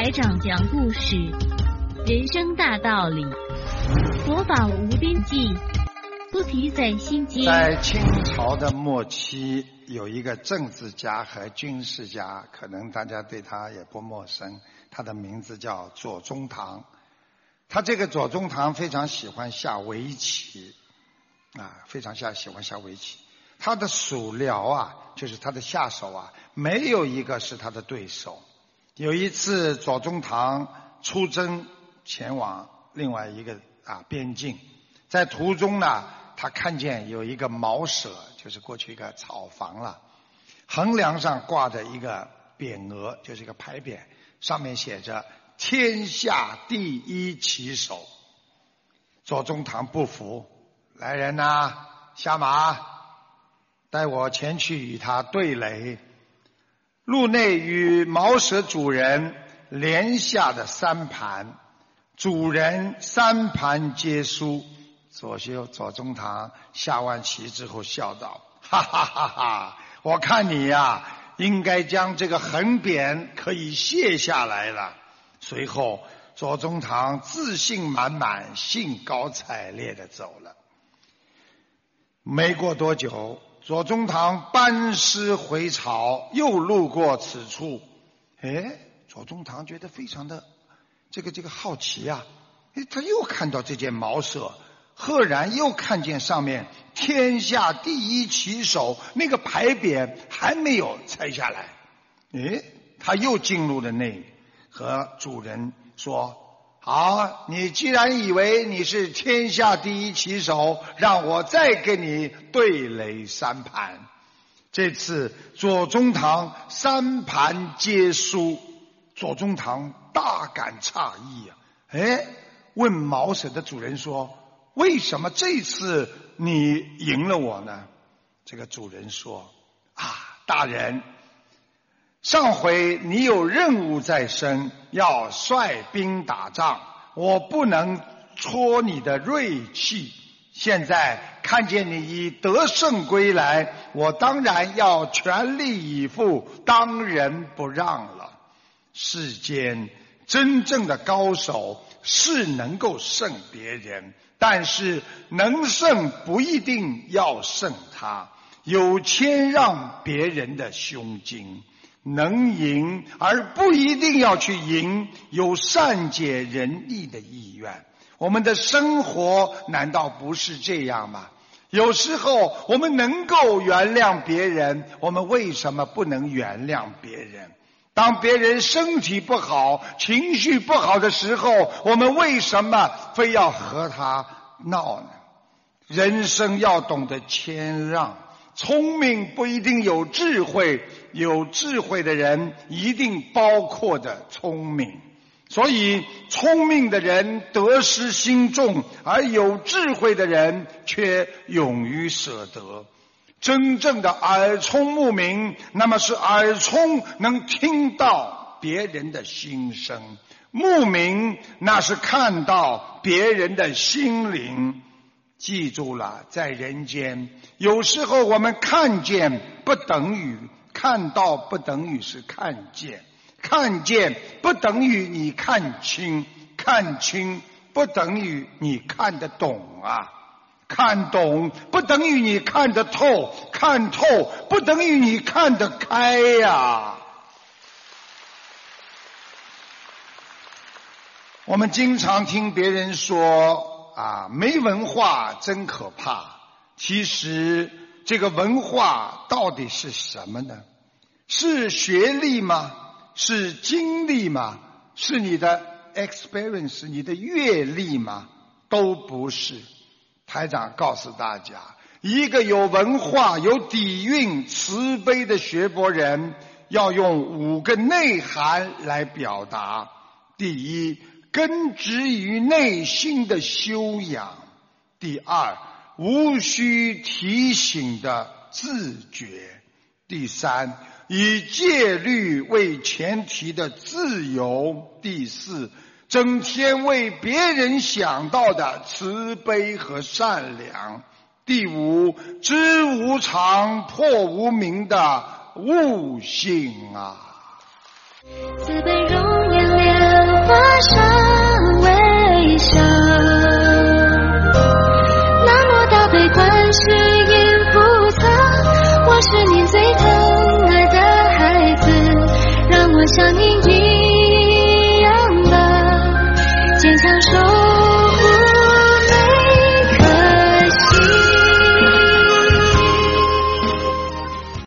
台长讲故事，人生大道理，佛法无边际，不提在心间。 在清朝的末期，有一个政治家和军事家，可能大家对他也不陌生，他的名字叫左宗棠。他这个左宗棠非常喜欢下围棋非常喜欢下围棋。他的属僚啊，就是他的下手啊，没有一个是他的对手。有一次左宗棠出征前往另外一个边境，在途中呢，他看见有一个茅舍，就是过去一个草房了，横梁上挂着一个匾额，就是一个牌匾，上面写着天下第一棋手。左宗棠不服，来人呐，下马，带我前去与他对垒。路内与茅舍主人连下的3盘，主人3盘皆输。左宗棠下完棋之后笑道：哈哈哈哈，我看你呀，应该将这个横匾可以卸下来了。随后左宗棠自信满满，兴高采烈地走了。没过多久，左宗棠班师回朝，又路过此处。左宗棠觉得非常的这个好奇啊，他又看到这件茅舍，赫然又看见上面天下第一棋手那个牌匾还没有拆下来。他又进入了内，和主人说：好，你既然以为你是天下第一棋手，让我再跟你对垒3盘。这次左宗棠3盘皆输。左宗棠大感诧异问茅舍的主人说：为什么这次你赢了我呢？这个主人说：大人，上回你有任务在身，要率兵打仗，我不能戳你的锐气。现在看见你已得胜归来，我当然要全力以赴，当仁不让了。世间真正的高手是能够胜别人，但是能胜不一定要胜他，有谦让别人的胸襟，能赢而不一定要去赢，有善解人意的意愿。我们的生活难道不是这样吗？有时候我们能够原谅别人，我们为什么不能原谅别人？当别人身体不好，情绪不好的时候，我们为什么非要和他闹呢？人生要懂得谦让，聪明不一定有智慧，有智慧的人一定包括着聪明。所以聪明的人得失心重，而有智慧的人却勇于舍得。真正的耳聪目明，那么是耳聪能听到别人的心声，目明那是看到别人的心灵。记住了，在人间有时候我们看见不等于看到，不等于是看见，看见不等于你看清，看清不等于你看得懂啊，看懂不等于你看得透，看透不等于你看得开呀。我们经常听别人说没文化真可怕。其实这个文化到底是什么呢？是学历吗？是经历吗？是你的 experience， 你的阅历吗？都不是。台长告诉大家，一个有文化、有底蕴、慈悲的学佛人，要用5个内涵来表达。第一，根植于内心的修养；第二，无需提醒的自觉；第三，以戒律为前提的自由；第四，整天为别人想到的慈悲和善良；第五，知无常破无明的悟性啊。 慈悲容颜亮马上微笑。那么大悲观世音菩萨，我是您最疼爱的孩子，让我像您一样的坚强守